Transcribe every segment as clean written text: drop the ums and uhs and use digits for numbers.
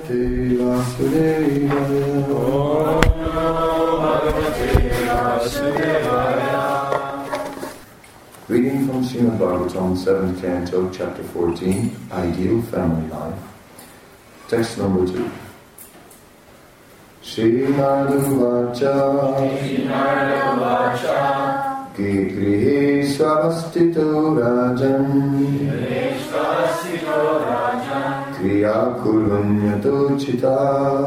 Bhagavate Vasudevaya. Om Namo Bhagavate Vasudevaya. Reading from Srimad Bhagavatam, 7th Canto, Chapter 14, Ideal Family Life. Text number 2. Srimad Uvacha Gigrihe Swastito Rajan Kriya Kurvanyato Chita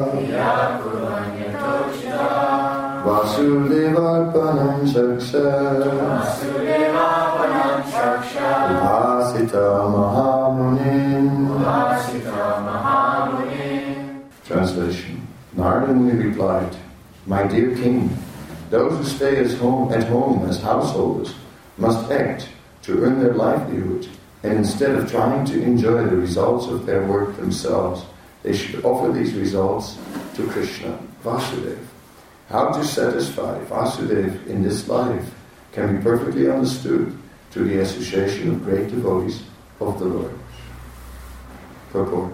Vasudevarpanam Shaksha Upasita Mahamunin. Translation. Narada Muni replied, "My dear king, those who stay at home as householders must act to earn their livelihood, and instead of trying to enjoy the results of their work themselves, they should offer these results to Krishna, Vasudeva. How to satisfy Vasudeva in this life can be perfectly understood through the association of great devotees of the Lord." Purport.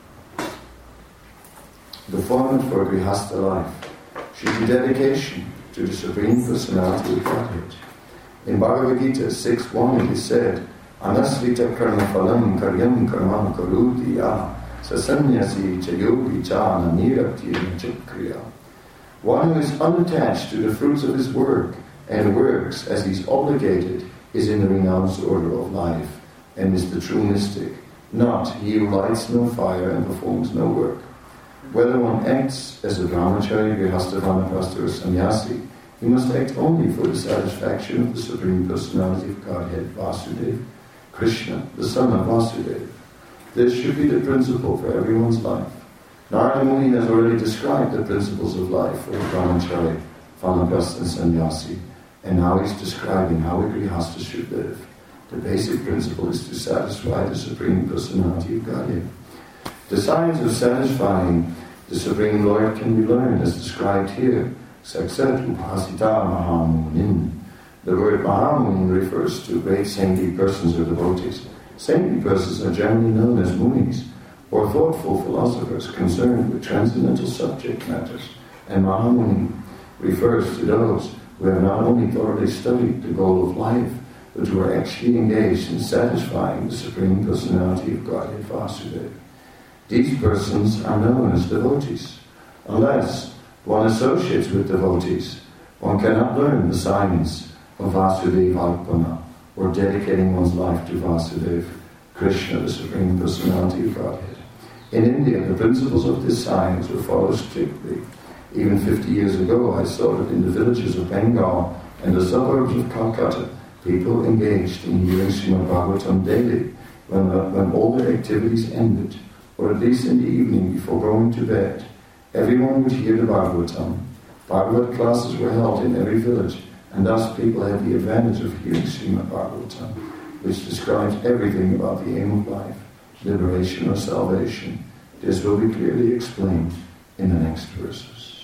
The format for Grihastha life should be dedication to the Supreme Personality of Godhead. In Bhagavad Gita 6.1 it is said, "Anasrita karma phalam karyam karmam karudi ya sasanyasi chayogi cha nanirakti chakriya." One who is unattached to the fruits of his work and works as he is obligated is in the renounced order of life and is the true mystic, not he who lights no fire and performs no work. Whether one acts as a brahmachari, grihastha, vanaprastha or sannyasi, he must act only for the satisfaction of the Supreme Personality of Godhead, Vasudeva, Krishna, the son of Vasudeva. This should be the principle for everyone's life. Narada Muni has already described the principles of life for the brahmachari, vanaprastha and sannyasi, and now he's describing how a grihastha should live. The basic principle is to satisfy the Supreme Personality of Godhead. The science of satisfying the Supreme Lord can be learned as described here. Saksat upasita mahamunin. The word mahamunin refers to great saintly persons or devotees. Saintly persons are generally known as munis, or thoughtful philosophers concerned with transcendental subject matters. And mahamunin refers to those who have not only thoroughly studied the goal of life, but who are actually engaged in satisfying the Supreme Personality of Godhead, Vasudeva. These persons are known as devotees. Unless one associates with devotees, one cannot learn the science of Vasudeva Arpana, or dedicating one's life to Vasudeva, Krishna, the Supreme Personality of Godhead. In India, the principles of this science were followed strictly. Even 50 years ago, I saw that in the villages of Bengal and the suburbs of Calcutta, people engaged in hearing Srimad Bhagavatam daily when all their activities ended, or at least in the evening before going to bed. Everyone would hear the Bhagavatam. Bhagavad classes were held in every village, and thus people had the advantage of hearing Srimad Bhagavatam, which describes everything about the aim of life, liberation or salvation. This will be clearly explained in the next verses.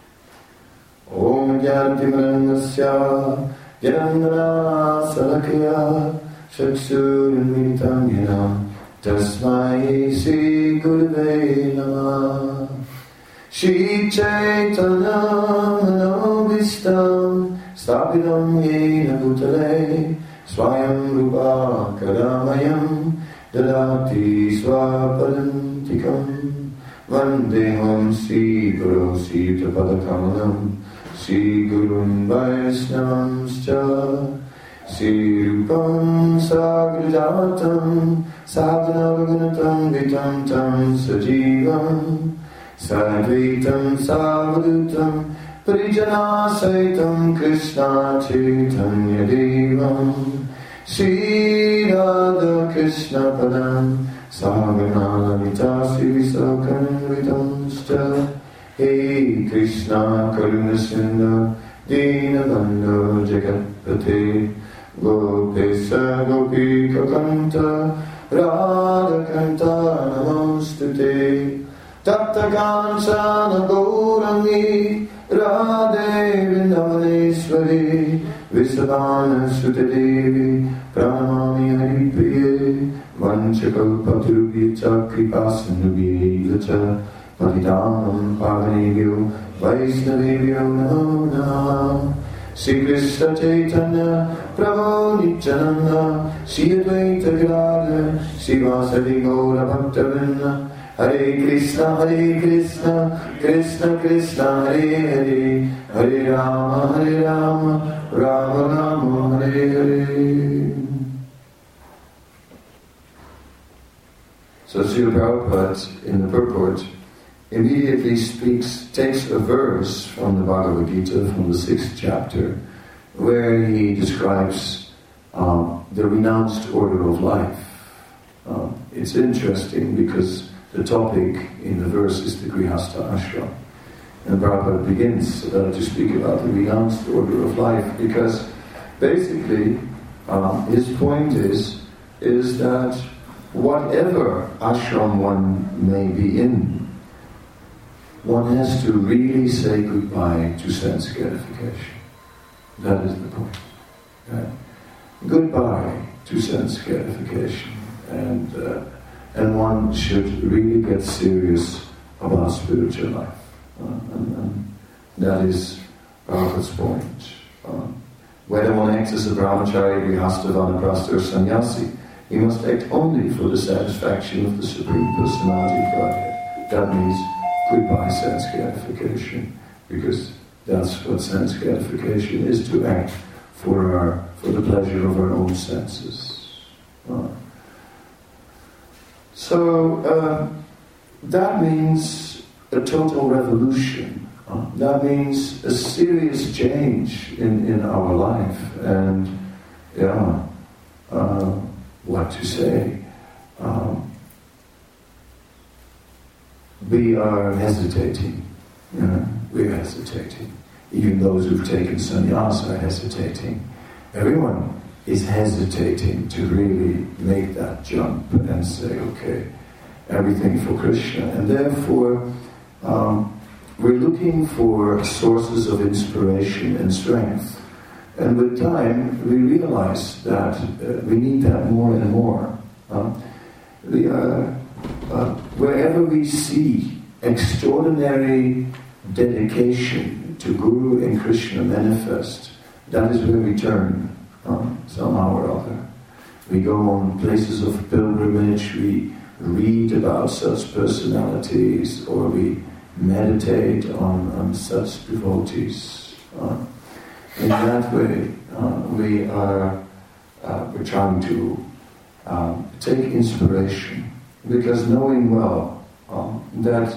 Om Jnanatimanasya Janandana Salakya Chaksurmritangina Tasmai Sri Gurave Namah. Shri Chaitanya Manobhistam Sthapitam Yena Bhutale Swayam Rupa Kadamayam Dadati Swapadantikam Vandeham Sri Guru Sri Padakamalam Sri Gurun Vaisnavamscha Sri Rupam Sagrajatam Sadhanavaganatam Vitam Tam Sajivam Sadvaitam Savadutam Parijana Saitam Krishna Chaitanya Devam Sri Radha Krishna Padam Sahavana Lalita Sri Sakam Vitam Sta Hey Krishna Karuna Sindhu Dinabandhu Jagatpate Gopesa Gopika Kanta Radha Kanta Namostute Tapta Kanchana Gaurangi Radhe Vrindavaneshwari Visavana Sutadevi Pranamami Haripriye Vanchakalpaturubhya Kripasanubhya Patitanam Pavanebhyo Vaishnavebhyo Namo Namaha. Sri Krishna Chaitanya Prabhu Nityananda Sri Advaita Gadadhar Srivasadi Gaura Bhaktavinda. Hare Krishna, Krishna Krishna, Hare Hare, Hare Rama, Rama Rama, Hare Hare. So Srila Prabhupada in the purport immediately takes a verse from the Bhagavad Gita, from the 6th chapter, where he describes the renounced order of life. It's interesting because the topic in the verse is the Grihastha ashram. And Prabhupada begins to speak about the renounced order of life because basically his point is that whatever ashram one may be in, one has to really say goodbye to sense gratification. That is the point. Right? Goodbye to sense gratification. And one should really get serious about spiritual life. And that is Prabhupada's point. Whether one acts as a brahmachari, grihastha, vanaprastha or sannyasi, he must act only for the satisfaction of the Supreme Personality of Godhead. That means goodbye sense gratification, because that's what sense gratification is, to act for the pleasure of our own senses. So that means a total revolution. That means a serious change in our life. And what to say? We are hesitating. We're hesitating. Even those who've taken sannyas are hesitating. Everyone is hesitating to really make that jump and say, okay, everything for Krishna. And therefore, we're looking for sources of inspiration and strength. And with time, we realize that we need that more and more. Wherever we see extraordinary dedication to Guru and Krishna manifest, that is where we turn somehow or other. We go on places of pilgrimage, we read about such personalities, or we meditate on such devotees. In that way, we're trying to take inspiration, because knowing well that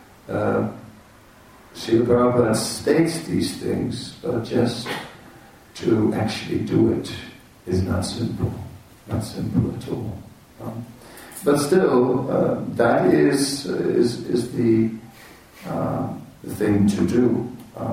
Srila Prabhupada states these things, but just to actually do it is not simple at all. But still, that is the thing to do.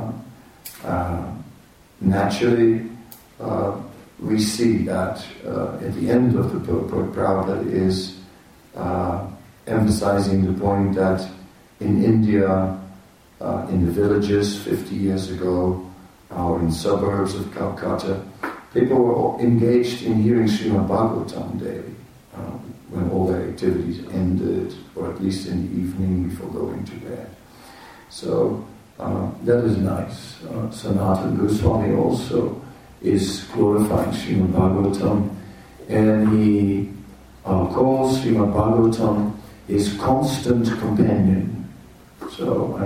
Naturally, we see that at the end of the purport, Prabhupada is emphasizing the point that in India, in the villages 50 years ago, or in suburbs of Calcutta, people were engaged in hearing Srimad Bhagavatam daily, when all their activities ended, or at least in the evening before going to bed. So that is nice. Sanatana Goswami also is glorifying Srimad Bhagavatam, and he calls Srimad Bhagavatam his constant companion. So,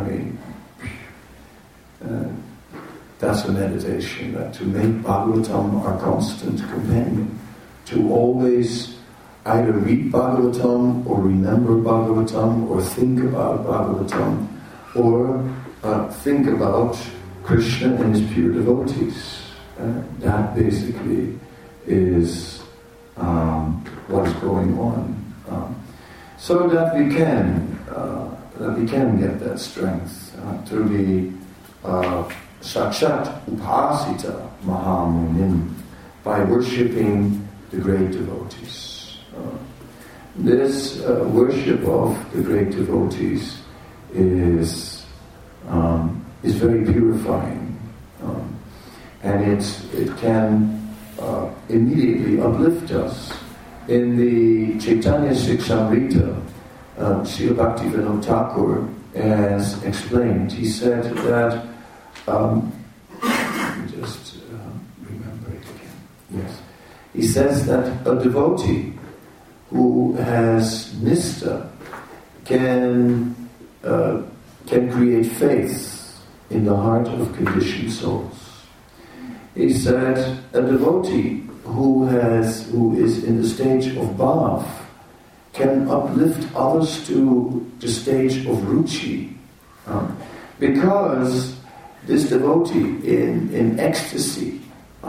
that's a meditation, that to make Bhagavatam our constant companion, to always either read Bhagavatam or remember Bhagavatam or think about Bhagavatam or think about Krishna and his pure devotees. That basically is what is going on. So that we can get that strength through the Sakshat Upasita Mahamunim, by worshipping the great devotees. This worship of the great devotees is very purifying, and it can immediately uplift us. In the Chaitanya Siksamrita, Srila Bhaktivinoda Thakur has explained. He said that, just remember it again. Yes. He says that a devotee who has nistha can create faith in the heart of conditioned souls. He said a devotee who is in the stage of bhav can uplift others to the stage of ruchi, because this devotee in ecstasy,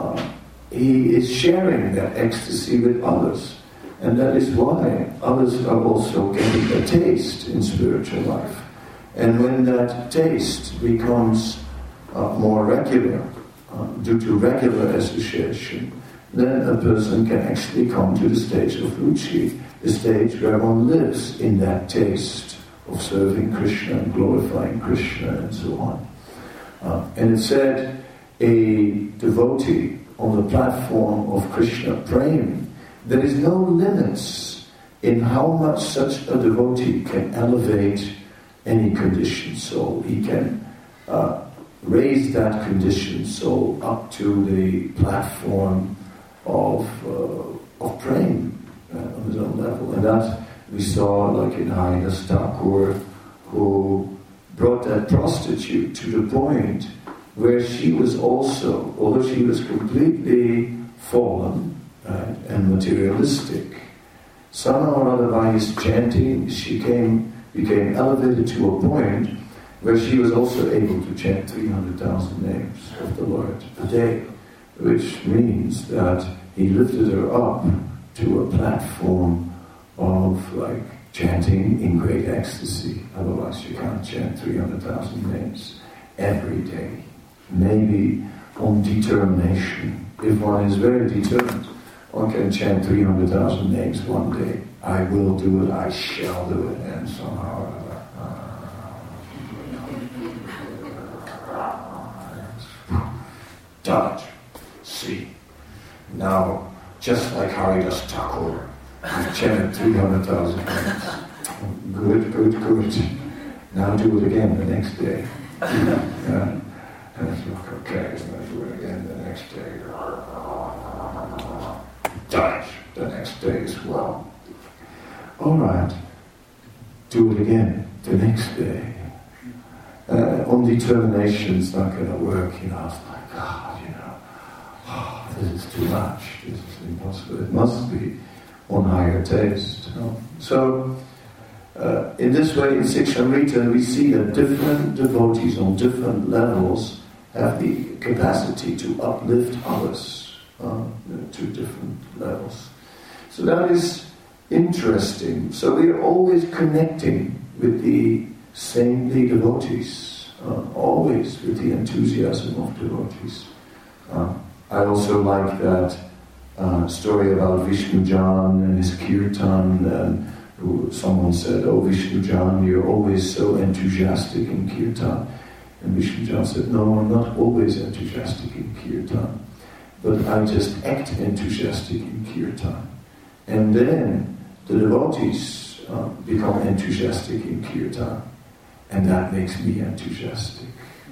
he is sharing that ecstasy with others, and that is why others are also getting a taste in spiritual life. And when that taste becomes more regular, due to regular association, then a person can actually come to the stage of ruchi, the stage where one lives in that taste of serving Krishna and glorifying Krishna and so on. And it said a devotee on the platform of Krishna prema, there is no limits in how much such a devotee can elevate any conditioned soul. He can raise that conditioned soul up to the platform of prema on his own level. And that we saw like in Haridas Thakur, who brought that prostitute to the point where she was also, although she was completely fallen and materialistic, somehow or other by his chanting, she became elevated to a point where she was also able to chant 300,000 names of the Lord a day, which means that he lifted her up to a platform of like chanting in great ecstasy. Otherwise you can't chant 300,000 names every day. Maybe on determination. If one is very determined, one can chant 300,000 names one day. I will do it, I shall do it, and somehow or other. Touch. See. Now, just like Haridas Thakur, you've chanted 300,000 names. Good. Now do it again the next day. And it's like, okay, I'm going to do it again the next day. Touch. The next day as well. Alright. Do it again the next day. On determination, it's not going to work, It's like, God, this is too much. This is impossible. It must be on higher taste. So, in this way, in Sikshamrita, we see that different devotees on different levels have the capacity to uplift others to different levels. So that is interesting. So we are always connecting with the saintly devotees, always with the enthusiasm of devotees. I also like that story about Vishnu Jan and his kirtan, and someone said, "Oh, Vishnu Jan, you're always so enthusiastic in kirtan." And Vishnu Jan said, "No, I'm not always enthusiastic in kirtan, but I just act enthusiastic in kirtan. And then the devotees become enthusiastic in kirtan, and that makes me enthusiastic."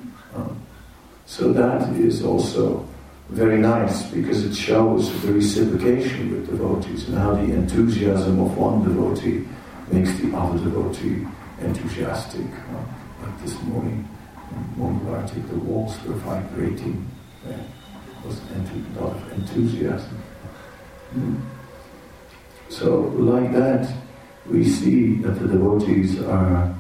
So that is also very nice, because it shows the reciprocation with devotees and how the enthusiasm of one devotee makes the other devotee enthusiastic. Like this morning, in Mumbai, the walls were vibrating. There was a lot of enthusiasm. So, like that, we see that the devotees are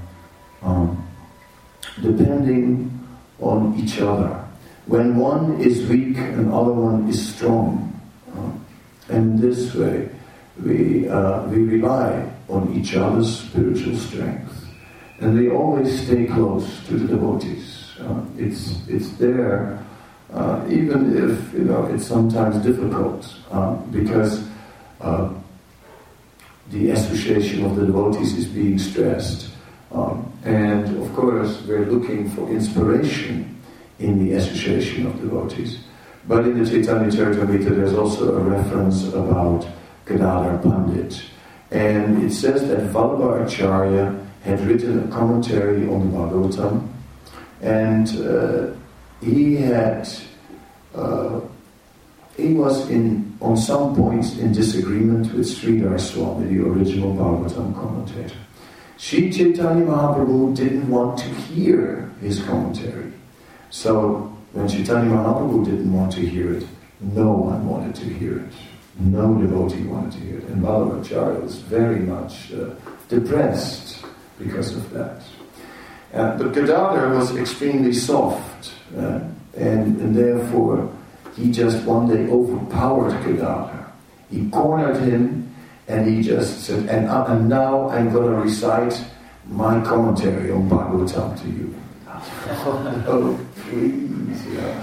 depending on each other. When one is weak, another one is strong. And this way, we rely on each other's spiritual strength. And we always stay close to the devotees. It's there, even if it's sometimes difficult, because the association of the devotees is being stressed. And of course, we're looking for inspiration in the association of devotees. But in the Chaitanya Charitamrita there's also a reference about Gadadhar Pandit. And it says that Vallabha Acharya had written a commentary on the Bhagavatam, and he was on some points in disagreement with Sridhar Swami, the original Bhagavatam commentator. Sri Chaitanya Mahaprabhu didn't want to hear his commentary. So when Chaitanya Mahaprabhu didn't want to hear it, no one wanted to hear it. No devotee wanted to hear it. And Vallabha Acharya was very much depressed because of that. But Gadadhar was extremely soft, and therefore he just one day overpowered Gadadhar. He cornered him, and he just said, and now I'm going to recite my commentary on Bhagavatam to you. Oh, please,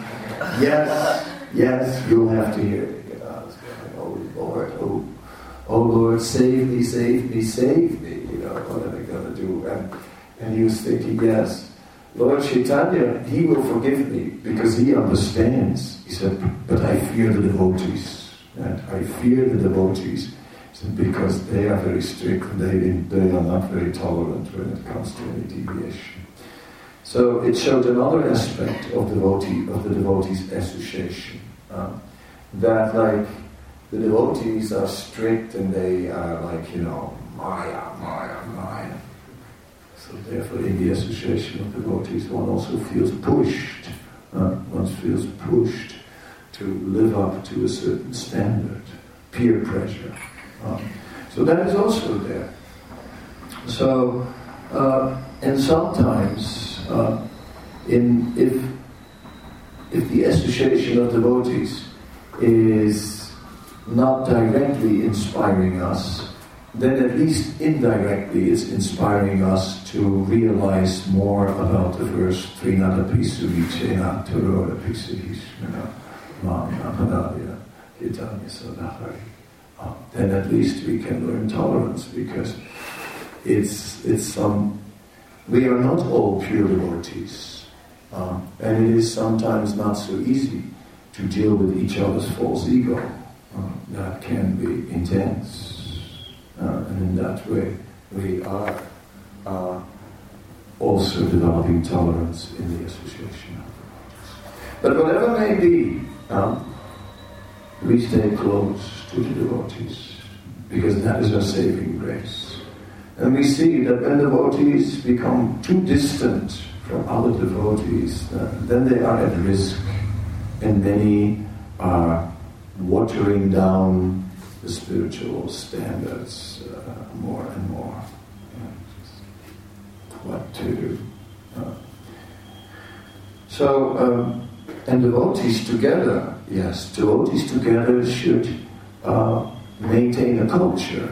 Yes, you'll have to hear it. Oh Lord, save me, save me, save me. What am I going to do? And he was thinking, yes, Lord Chaitanya, he will forgive me because he understands. He said, but I fear the devotees. And I fear the devotees. He said, because they are very strict and they are not very tolerant when it comes to any deviation. So it showed another aspect of the devotees' association. That like the devotees are strict and they are like, Maya. So therefore in the association of devotees one also feels pushed. One feels pushed to live up to a certain standard, peer pressure. So that is also there. So, and sometimes if the association of devotees is not directly inspiring us, then at least indirectly it's inspiring us to realize more about the verse Trinadapi Surichena Turodapi Surishmana Mahapadaya Kitanya Sadahari. Then at least we can learn tolerance, because we are not all pure devotees, and it is sometimes not so easy to deal with each other's false ego. That can be intense, and in that way we are also developing tolerance in the association of devotees. But whatever may be, we stay close to the devotees, because that is our saving grace. And we see that when devotees become too distant from other devotees, then they are at risk, and many are watering down the spiritual standards more and more. What to do? And devotees together, should maintain a culture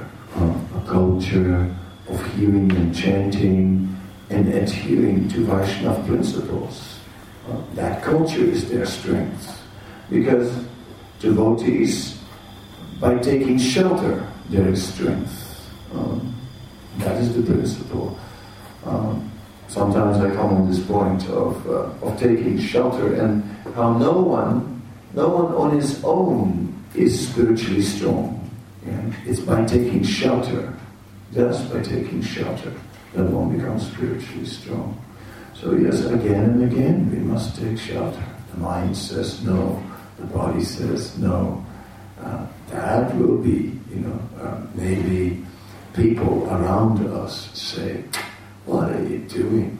of hearing and chanting and adhering to Vaishnava principles. That culture is their strength, because devotees, by taking shelter, there is strength. That is the principle. Sometimes I come on this point of taking shelter, and how no one on his own is spiritually strong. It's by taking shelter, just by taking shelter, that one becomes spiritually strong. So yes, again and again we must take shelter. The mind says no, the body says no. That will be, maybe people around us say, what are you doing?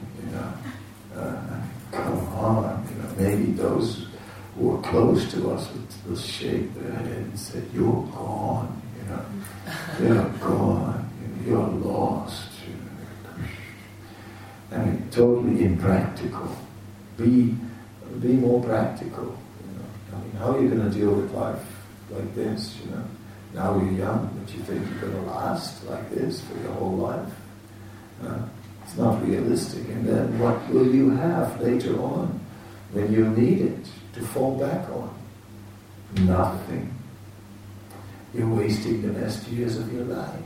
Come on. Maybe those who are close to us will shake their head and say, you're gone. You're gone. You're lost. Totally impractical. Be more practical. How are you going to deal with life like this? Now you're young, but you think you're going to last like this for your whole life? It's not realistic. And then what will you have later on when you need it to fall back on? Nothing. You're wasting the best years of your life.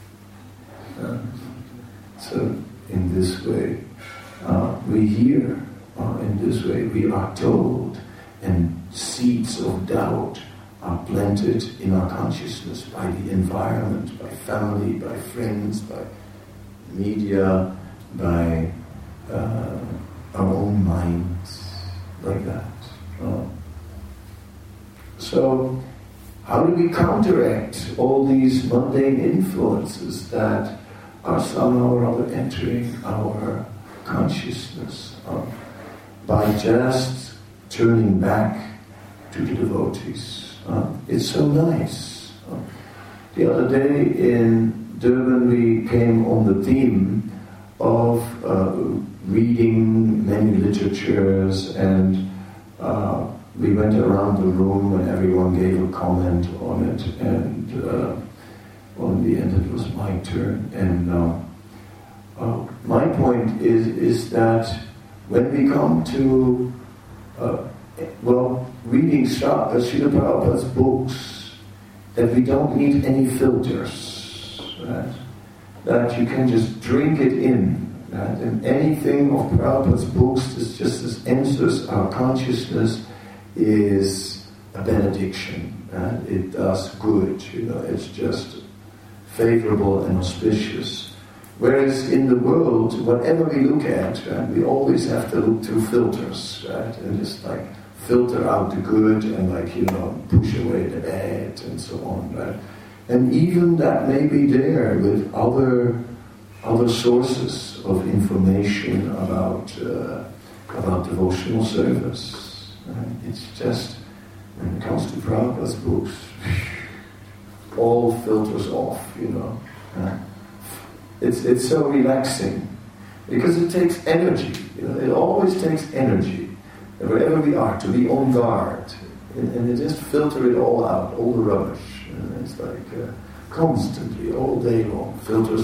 So in this way, we hear, in this way we are told, and seeds of doubt are blended in our consciousness by the environment, by family, by friends, by media, by our own minds, like that. So, how do we counteract all these mundane influences that are somehow or other entering our consciousness? By just turning back to the devotees. It's so nice. The other day in Durban we came on the theme of reading many literatures, and we went around the room and everyone gave a comment on it, and in the end it was my turn. And my point is that when we come to reading Srila Prabhupada's books, that we don't need any filters, right? That you can just drink it in, right? And anything of Prabhupada's books is just as enters our consciousness is a benediction, right? It does good, it's just favorable and auspicious. Whereas in the world, whatever we look at, right, we always have to look through filters, right? And just like filter out the good and push away the bad and so on, right? And even that may be there with other sources of information about devotional service. Right? It's just, when it comes to Prabhupada's books, all filters off, Right? It's so relaxing because it takes energy. It always takes energy. Wherever we are, to be on guard, and just filter it all out, all the rubbish. And it's like constantly, all day long, filters.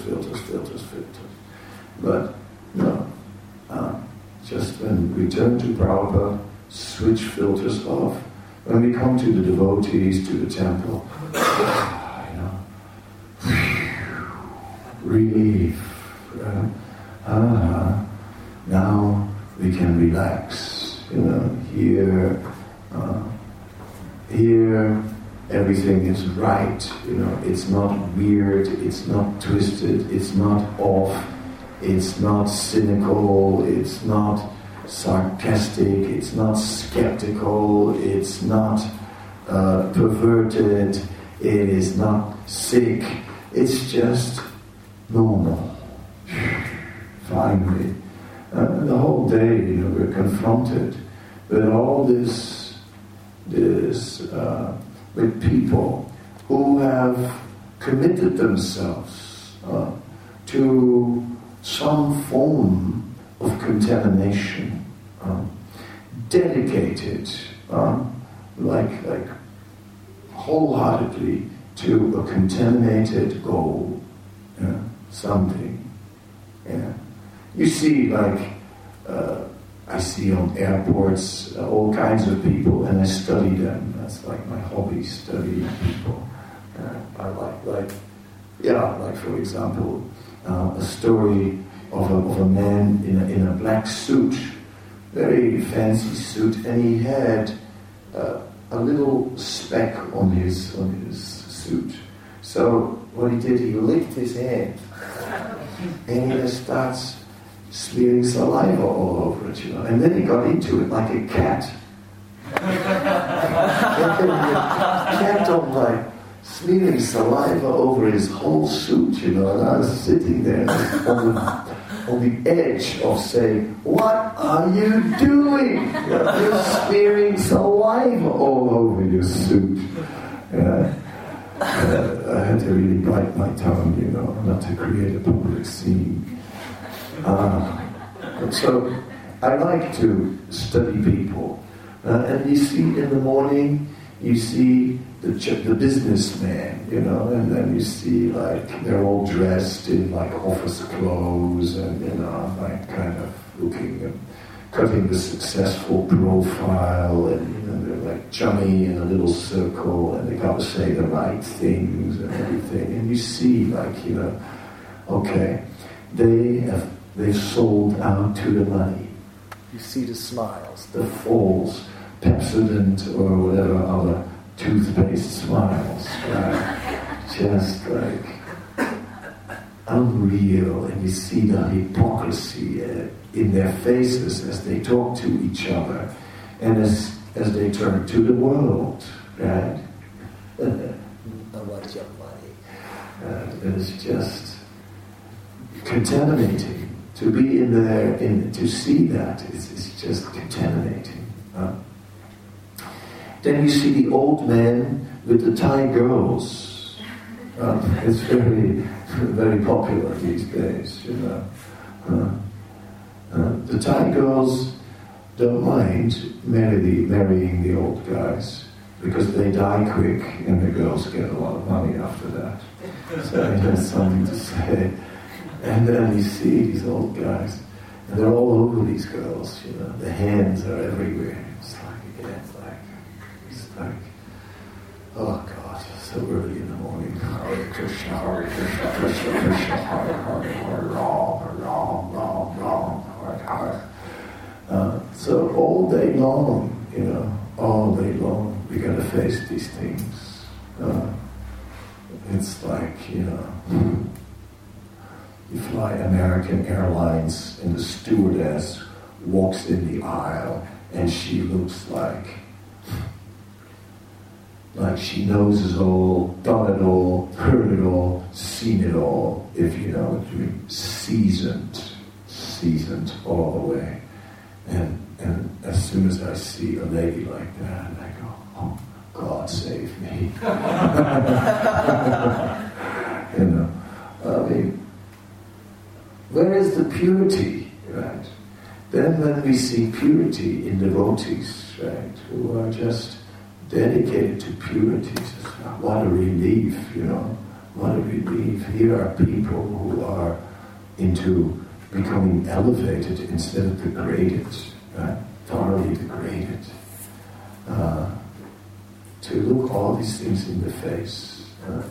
But no, just when we turn to Prabhupada, switch filters off. When we come to the devotees, to the temple, relief. Now we can relax. Here everything is right. It's not weird. It's not twisted. It's not off. It's not cynical. It's not sarcastic. It's not skeptical. It's not perverted. It is not sick. It's just normal. Finally. The whole day, we're confronted with all this with people who have committed themselves to some form of contamination, dedicated, like wholeheartedly to a contaminated goal, something. Yeah. You see, I see on airports all kinds of people, and I study them. That's like my hobby, studying people. I like for example, a story of a man in a black suit, very fancy suit, and he had a little speck on his suit. So what he did, he licked his hand, and he just starts smearing saliva all over it, and then he got into it like a cat. Kept on smearing saliva over his whole suit, and I was sitting there on the edge of saying, "What are you doing? You're smearing saliva all over your suit." I had to really bite my tongue, not to create a public scene. So I like to study people, and you see in the morning, you see the businessman, and then you see they're all dressed in office clothes, and kind of looking and cutting the successful profile, and they're chummy in a little circle, and they got to say the right things and everything, and you see okay, they've sold out to the money. You see the smiles, the falls, Pepsodent or whatever other toothpaste smiles, right? Just like unreal, and you see the hypocrisy in their faces as they talk to each other, and as they turn to the world, right? It's just contaminating. To be in there, to see that, it's just contaminating. Then you see the old man with the Thai girls. It's very, very popular these days, you know. The Thai girls don't mind marrying the old guys because they die quick and the girls get a lot of money after that. So it has something to say. And then you see these old guys, and they're all over these girls, you know. The hands are everywhere. It's like, oh God, so early in the morning. Hare Krishna, Hare Krishna, Krishna Krishna, Hare Hare, Hare Ram, Ram, Ram, Hare Hare. So all day long, you know, all day long, we gotta face these things. It's like, you know, you fly American Airlines and the stewardess walks in the aisle and she looks like she knows it all, done it all, heard it all, seen it all, if you know what I mean. Seasoned all the way. And as soon as I see a lady like that, I go, oh, God save me. You know, I mean, where is the purity, right? Then when we see purity in devotees, right, who are just dedicated to purity, what a relief, you know, what a relief. Here are people who are into becoming elevated instead of degraded, right? Thoroughly degraded. To look all these things in the face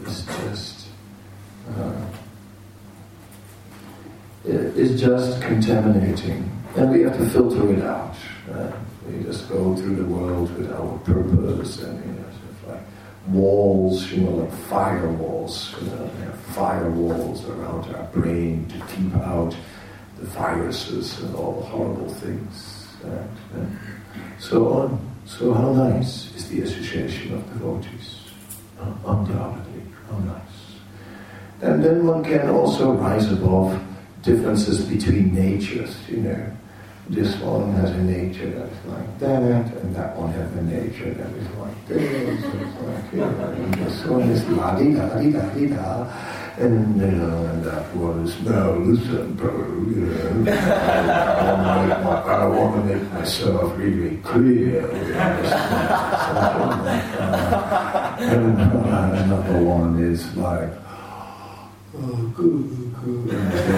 is just contaminating, and we have to filter it out. We just go through the world with our purpose, and you know, sort of like walls, you know, like firewalls. You know, we have firewalls around our brain to keep out the viruses and all the horrible things, and so on. So how nice is the association of devotees? Undoubtedly, how nice. And then one can also rise above differences between natures, you know. This one has a nature that is like that, and that one has a nature that is like this. It's like, you know, and this one is la-di-da-di-da-di-da, and, you know, and that one is, no, listen, bro, you know, I want to make myself really clear, you know, and another one is like, oh, good,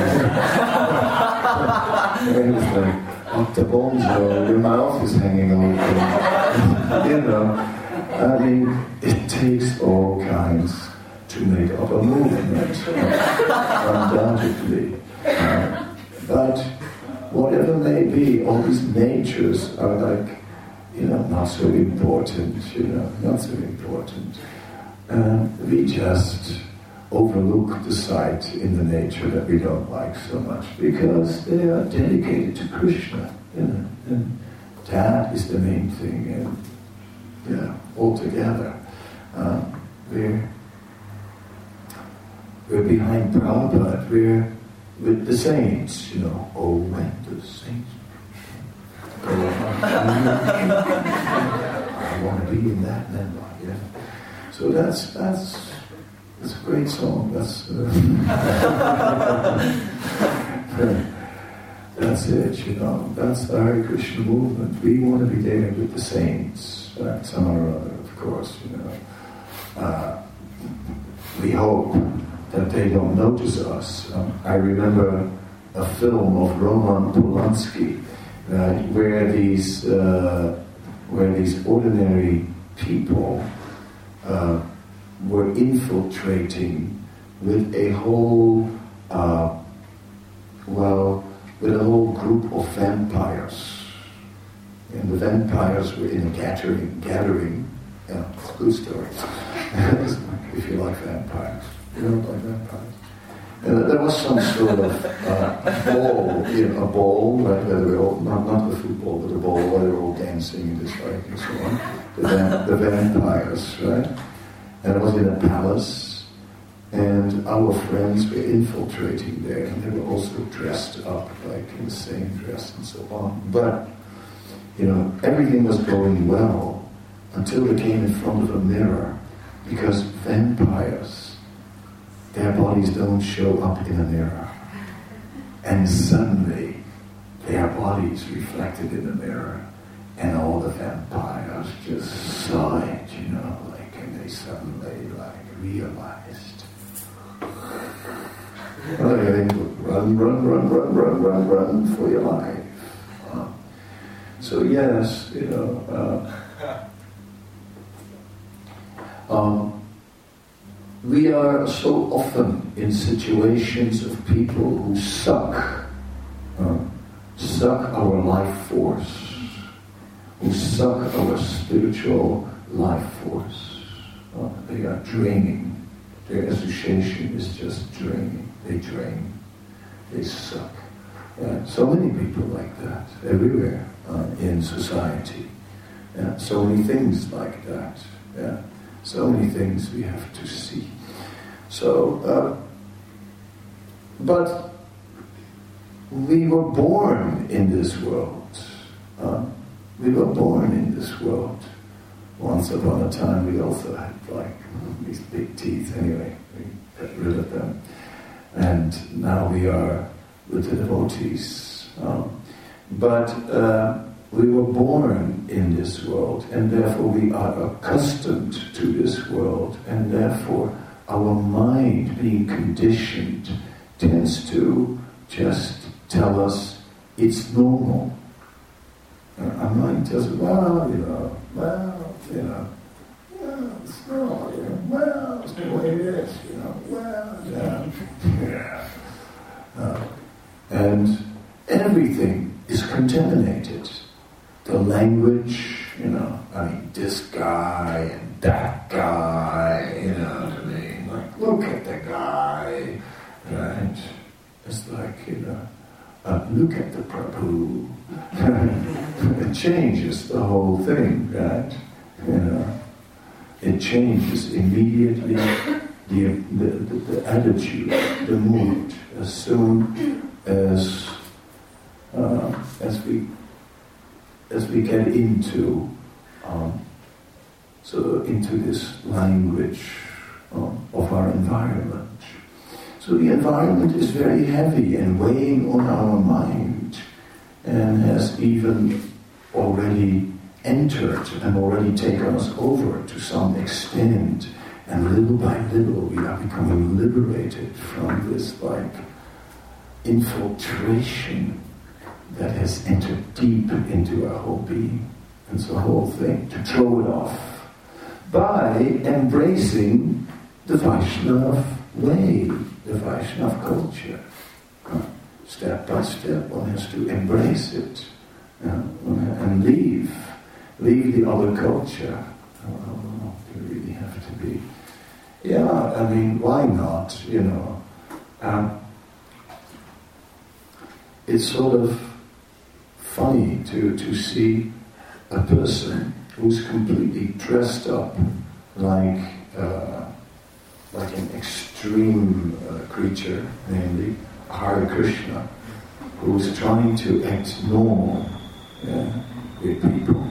and it's like, up the bones, your mouth is hanging open. You know, I mean, it takes all kinds to make up a movement, undoubtedly. But whatever may be, all these natures are like, you know, not so important, you know, not so important. We just overlook the side in the nature that we don't like so much because they are dedicated to Krishna, you know, and that is the main thing. And yeah, altogether, we're behind Prabhupada. We're with the saints, you know. Oh, when the saints go on. I want to be in that member. Yeah. So that's a great song. That's it, you know. That's the Hare Krishna movement. We want to be there with the saints, somehow or other, of course, you know. We hope that they don't notice us. I remember a film of Roman Polanski, where these ordinary people were infiltrating with a whole group of vampires. And the vampires were in a gathering, it's a good story. If you like vampires. You don't like vampires? There was some sort of ball, a ball, right, where they were all, not the football, but a ball where they were all dancing and this like and so on. The vampires, right? And it was in a palace, and our friends were infiltrating there, and they were also dressed up like in the same dress and so on. But, everything was going well until they came in front of a mirror, because vampires, their bodies don't show up in a mirror. And suddenly, their bodies reflected in the mirror, and all the vampires just saw it, and they suddenly, realized. Run for your life. So yes, we are so often in situations of people who suck our life force, who suck our spiritual life force. They are draining. Their association is just draining. They drain. They suck. So many people like that everywhere in society. So many things like that. So many things we have to see. So, but we were born in this world. We were born in this world. Once upon a time we also had these big teeth. Anyway, we got rid of them. And now we are with the devotees. But we were born in this world, and therefore we are accustomed to this world, and therefore our mind, being conditioned, tends to just tell us it's normal. Our mind tells us, it's normal, it's the way it is, and everything is contaminated. The language, this guy and that guy, look at the guy, right? It's like, look at the Prabhu. It changes the whole thing, right? It changes immediately the attitude, the mood, as soon as we get into this language of our environment. So the environment is very heavy and weighing on our mind, and has even already entered and already taken us over to some extent. And little by little we are becoming liberated from this infiltration that has entered deep into our whole being. And so the whole thing, to throw it off by embracing the Vaishnava way, the Vaishnava culture. Step by step one has to embrace it and leave the other culture. You really have to be. Why not? It's sort of funny to see a person who's completely dressed up like an extreme creature, namely Hare Krishna, who's trying to act normal with people.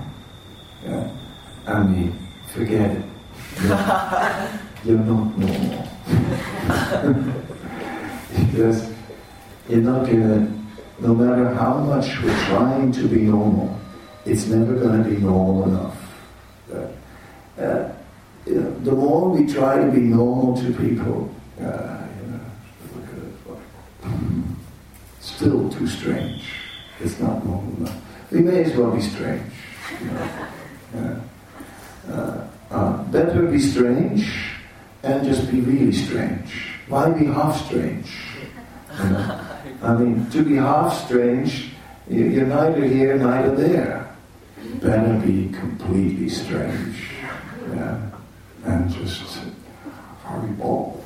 Forget it. You're not normal. Because you're not gonna, no matter how much we're trying to be normal, it's never going to be normal enough. The more we try to be normal to people, still too strange. It's not normal enough. We may as well be strange. Better be strange and just be really strange. Why be half strange? To be half strange, you're neither here, neither there. Better be completely strange. Yeah. And just Haribol,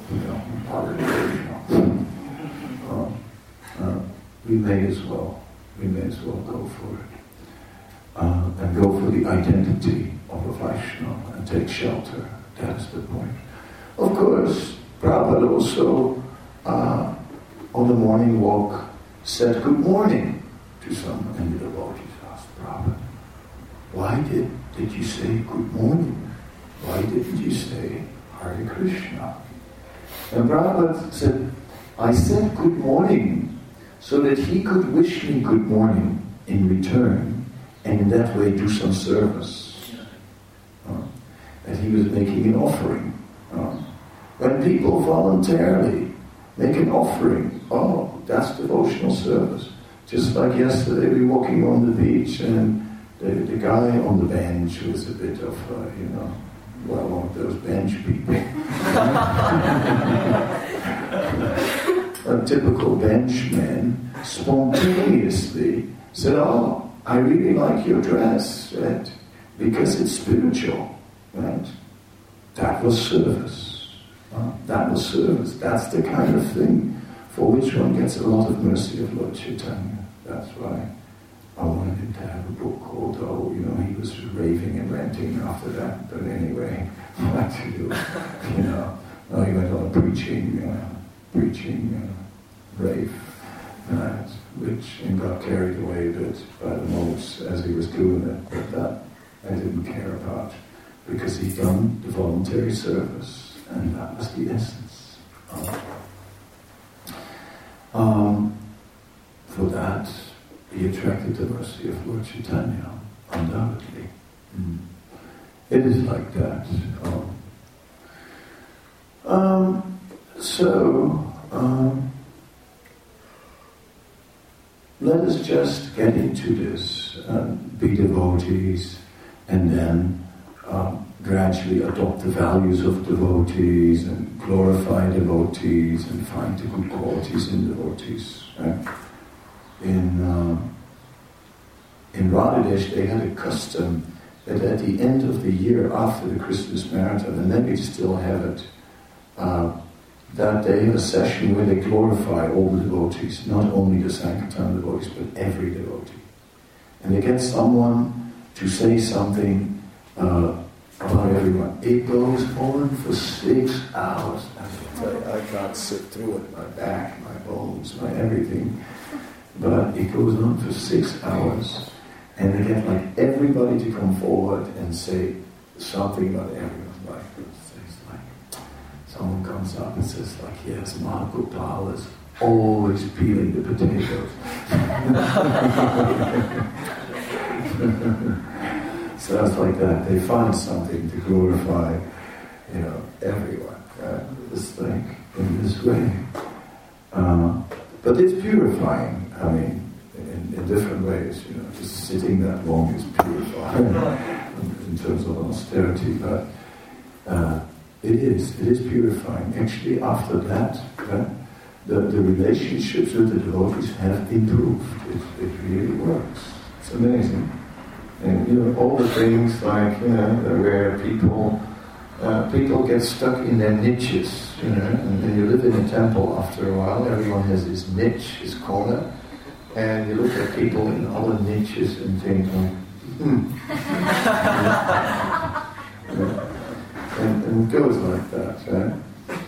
we may as well go for it. And go for the identity of a Vaishnava and take shelter. That is the point. Of course, Prabhupada also, on the morning walk, said good morning to someone, and the devotees asked Prabhupada, why did you say good morning? Why didn't you say Hare Krishna? And Prabhupada said, I said good morning so that he could wish me good morning in return, and in that way do some service. And he was making an offering. When people voluntarily make an offering, that's devotional service. Just like yesterday, we were walking on the beach, and the guy on the bench was a bit of, one of those bench people. A typical benchman spontaneously said, I really like your dress, right? Because it's spiritual, right? That was service. That was service. That's the kind of thing for which one gets a lot of mercy of Lord Chaitanya. That's why I wanted him to have a book, although, he was raving and ranting after that. But anyway, what to do? He went on preaching rave, and got carried away a bit by the modes as he was doing it. But that I didn't care about, because he'd done the voluntary service, and that was the essence. For that, he attracted the mercy of Lord Chaitanya, undoubtedly. It is like that. Let us just get into this, be devotees, and then gradually adopt the values of devotees and glorify devotees and find the good qualities in devotees. Right? In Radhadesh, they had a custom that at the end of the year, after the Christmas marathon, and then we still have it, that they have a session where they glorify all the devotees, not only the Sankirtan devotees, but every devotee. And they get someone to say something about everyone. It goes on for 6 hours. I can't sit through it, my back, my bones, my everything. But it goes on for 6 hours. And they get everybody to come forward and say something about everyone. Someone comes up and says, yes, Mahagopal is always peeling the potatoes. So it's like that. They find something to glorify, everyone. This thing in this way. But it's purifying. In different ways. Just sitting that long is purifying in terms of austerity. But it is purifying. Actually, after that, the relationships with the devotees have improved. It really works. It's amazing. And all the things where people get stuck in their niches, and then you live in a temple after a while, everyone has his niche, his corner, and you look at people in other niches and think and it goes like that, right?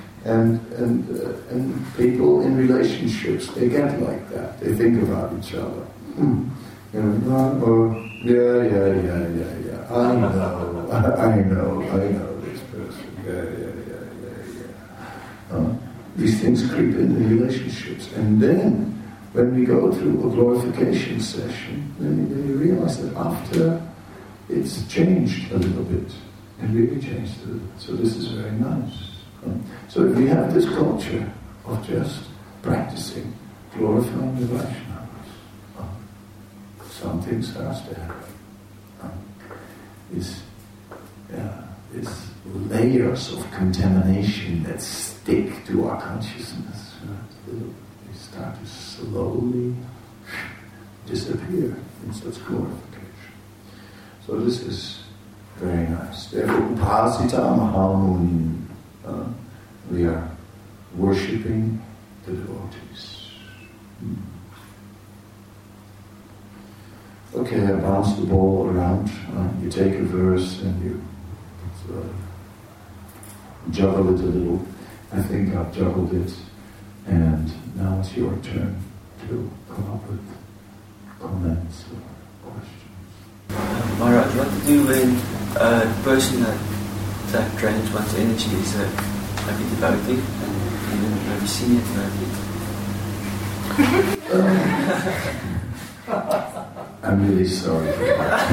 And people in relationships, they get like that. They think about each other. Yeah. I know this person. Yeah. These things creep in relationships, and then when we go through a glorification session, then you realize that after it's changed a little bit. It really changed a little bit. So this is very nice. So if we have this culture of just practicing, glorifying the Vaishnavas, something starts to happen. These layers of contamination that stick to our consciousness, they start to slowly disappear in such glorification. So this is Very nice. Therefore, upasita mahamunim. We are worshipping the devotees. Okay, I bounce the ball around. You take a verse and you juggle it a little. I think I've juggled it, and now it's your turn to come up with comments or questions. Maharaj, what to do when the person that drains one's energy is like a devotee, and even maybe senior devotee? I'm really sorry for that.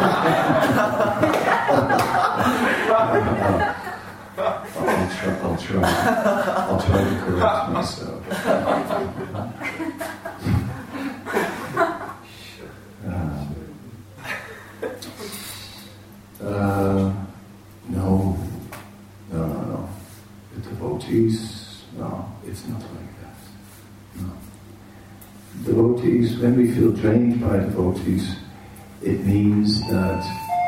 I'll try to correct myself. No. The devotees, no, it's not like that. No. Devotees, when we feel drained by devotees, it means that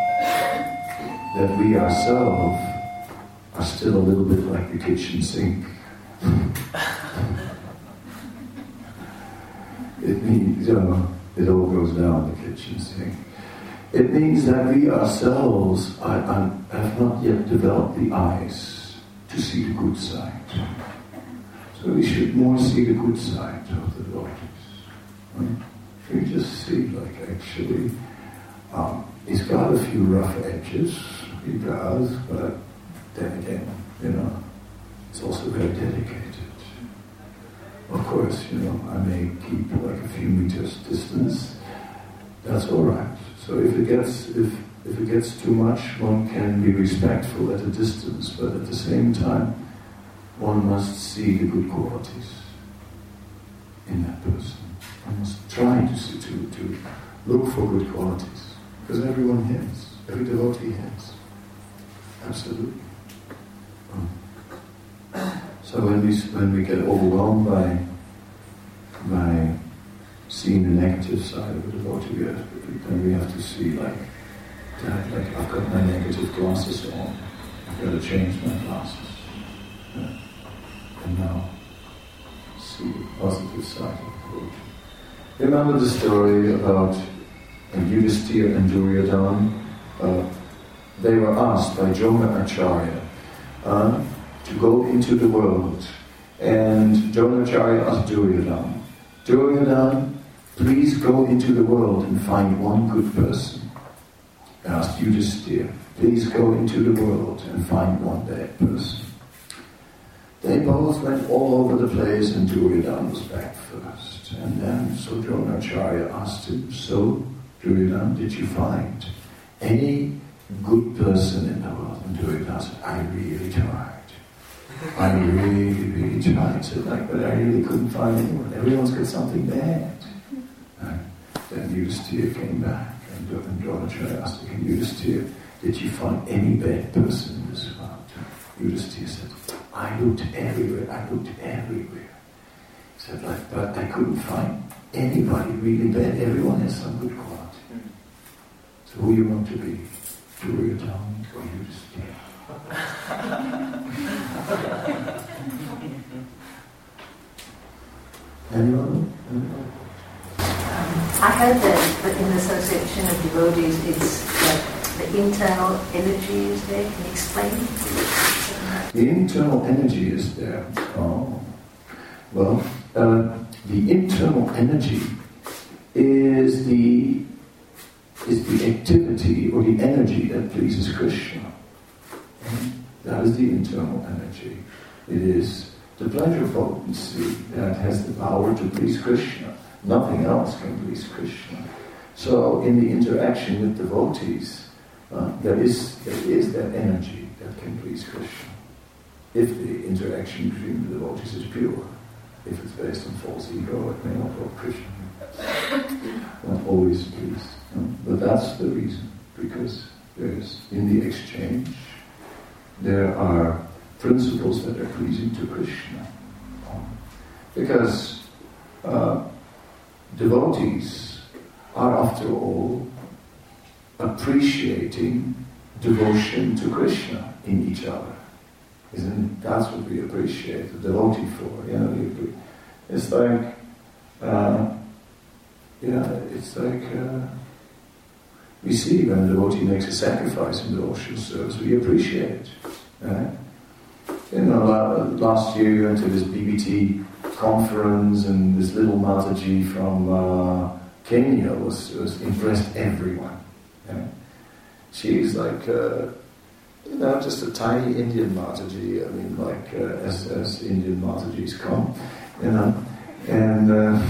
we ourselves are still a little bit like the kitchen sink. It means, it all goes down the kitchen sink. It means that we ourselves have not yet developed the eyes to see the good side. So we should more see the good side of the devotees. Right? We just see, like, actually, he's got a few rough edges, he does, but then again, it's also very dedicated. Of course, I may keep like a few meters distance. That's all right. So if it gets too much, one can be respectful at a distance, but at the same time, one must see the good qualities in that person. One must try to look for good qualities, because everyone has, every devotee has, absolutely. So when we get overwhelmed by seeing the negative side of a devotee, then we have to see like I've got my negative glasses on. I've got to change my glasses. And now see the positive side of the devotee. Remember the story about Yudhisthira and Duryodhana? They were asked by Drona Acharya to go into the world, and Dronacharya asked Duryodhana, Duryodhana, please go into the world and find one good person. He asked Yudhisthira, please go into the world and find one bad person. They both went all over the place, and Duryodhana was back first. And then, so Dronacharya asked him, so Duryodhana, did you find any good person in the world? And Duryodhana said, I really tried. I really tried. So but I really couldn't find anyone. Everyone's got something bad. And then Yudhisthira came back, and Dronacharya asked him, Yudhisthira, did you find any bad person in this world? Yudhisthira said, I looked everywhere. He said, but I couldn't find anybody really bad. Everyone has some good quality. So who you want to be? Duryodhana or Yudhisthira? Anyone? I heard that in the association of devotees, it's like the internal energy is there. Can you explain? The internal energy is there. Well, the internal energy is the activity or the energy that pleases Krishna. That is the internal energy. It is the pleasure potency that has the power to please Krishna. Nothing else can please Krishna. So in the interaction with devotees, there is that energy that can please Krishna. If the interaction between the devotees is pure. If it's based on false ego, it may not help Krishna. Not always pleased. But that's the reason, because there's, in the exchange, there are principles that are pleasing to Krishna. Because devotees are, after all, appreciating devotion to Krishna in each other. Isn't it? That's what we appreciate the devotee for. You know, it's like, it's like we see when a devotee makes a sacrifice in devotional service, we appreciate it. Right? You know, last year we went to this BBT conference, and this little Mataji from Kenya was impressed everyone. Right? She's like, just a tiny Indian Mataji. I mean, like as Indian Matajis come, you know, and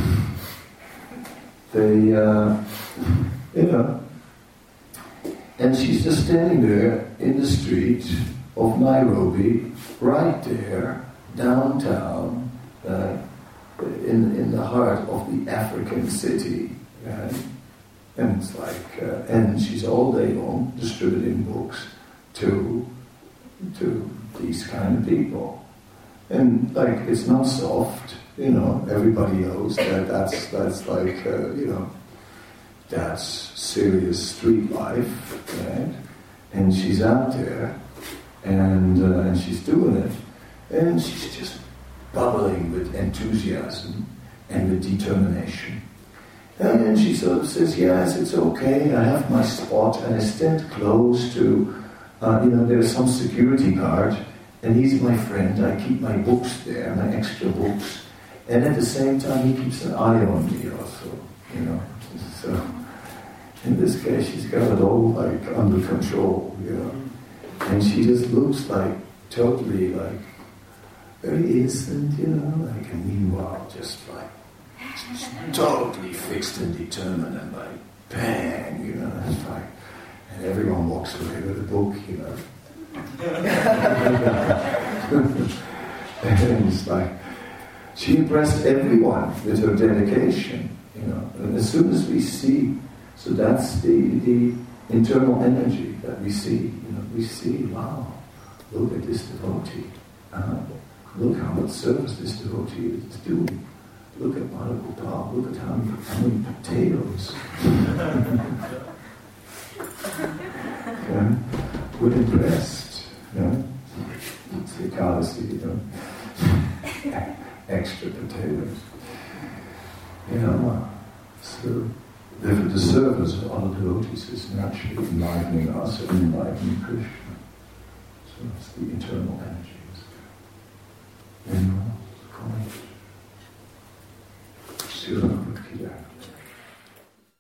they, and she's just standing there in the street of Nairobi, right there, downtown, in the heart of the African city, right? And it's like, and she's all day long distributing books to these kind of people, and like it's not soft, you know. Everybody knows that that's like that's serious street life, right? And she's out there, and she's doing it, and she's just bubbling with enthusiasm and with determination. And then she sort of says, yes, it's okay, I have my spot, and I stand close to, there's some security guard, and he's my friend, I keep my books there, my extra books, and at the same time he keeps an eye on me also, you know. So, in this case, she's got it all like under control, you know. And she just looks like, totally like, very innocent, you know, like, and meanwhile, just like, totally fixed and determined, and like, bang, you know, it's like, and everyone walks away with a book, you know. And it's like, she impressed everyone with her dedication, you know. And as soon as we see, so that's the internal energy that we see, you know, we see, wow, look at this devotee. Look how much service this devotee is doing. Look at Madhagopal, look at how many potatoes. We're impressed. It's the Ekadasi, you know. Extra potatoes. You know, so the service of other devotees is naturally enlivening us and enlivening Krishna. So it's the internal energy. Anyone else? Comment?